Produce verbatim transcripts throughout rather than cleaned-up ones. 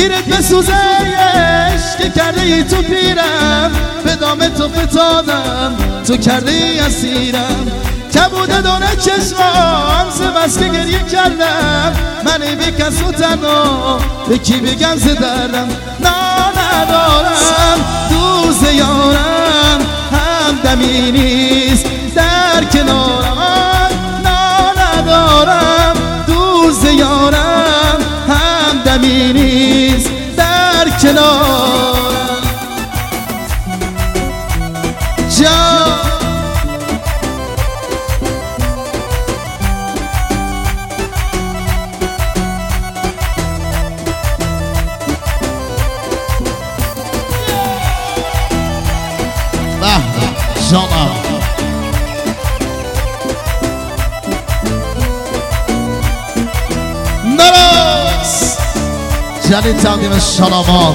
پیرت بسوزه عشق کرده ای تو پیرم، به دام تو فتادم تو کرده ای اسیرم. کبوده دونه چشمام سه بس که گریه کردم، من بی کس و تنها به کی بگم ز دردم. نا ندارم دوز یارم، همدمی نیست در کنارم. نا ندارم دوز یارم، همدمی نیست در کنارم. جان جانا نراس جلی تقدیم شلامات.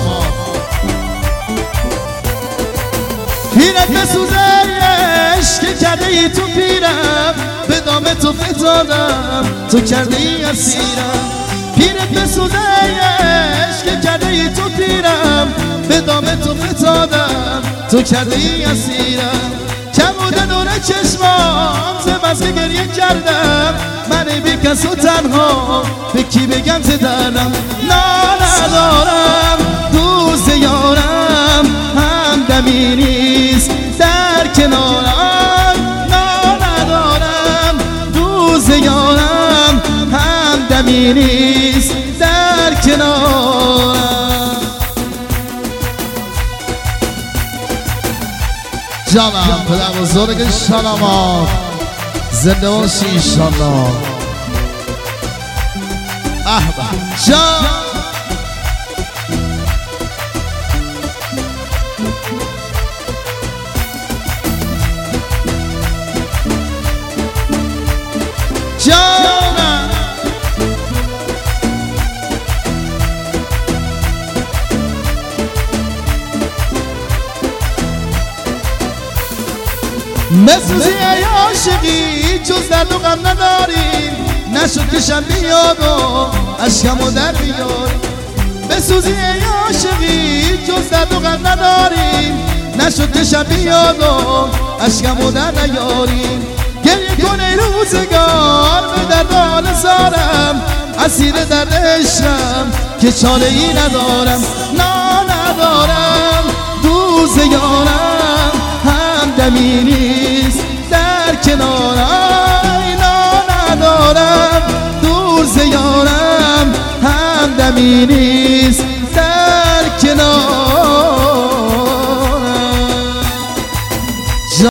پیرت بسوزه عشق کرده ای تو پیرم، به دام تو فتادم تو کرده ای اسیرم. پیرت بسوزه عشق کرده ای تو پیرم، به دام تو فتادم تو کرده ای اسیرم. کبوده دونه چشمام سه بس که گریه کردم، من بی کس و تنها به کی بگم ز دردم. نا ندارم دوست یارم، همدمی نیست در کنارم. نا ندارم دوست یارم، همدمی نیست در کنارم. جانم پدر بزرگ شلامات زنده باشی انشالله. احبه جان جانم مسوزی ای عاشقی جز درد و غم نداری، نشد که شب بیاد و عشقمو در بیاری. بسوزی ای عاشقی جز درد و غم نداری، نشد که شب بیاد و عشقمو در نیاری. گریه کن ای روزگار به درد و حال زارم، اسیر درد عشقم که چاره ای ندارم. نا ندارم دوز یارم، همدمی نیست در کنارم. نا ندارم دور ز یارم، همدمی نیست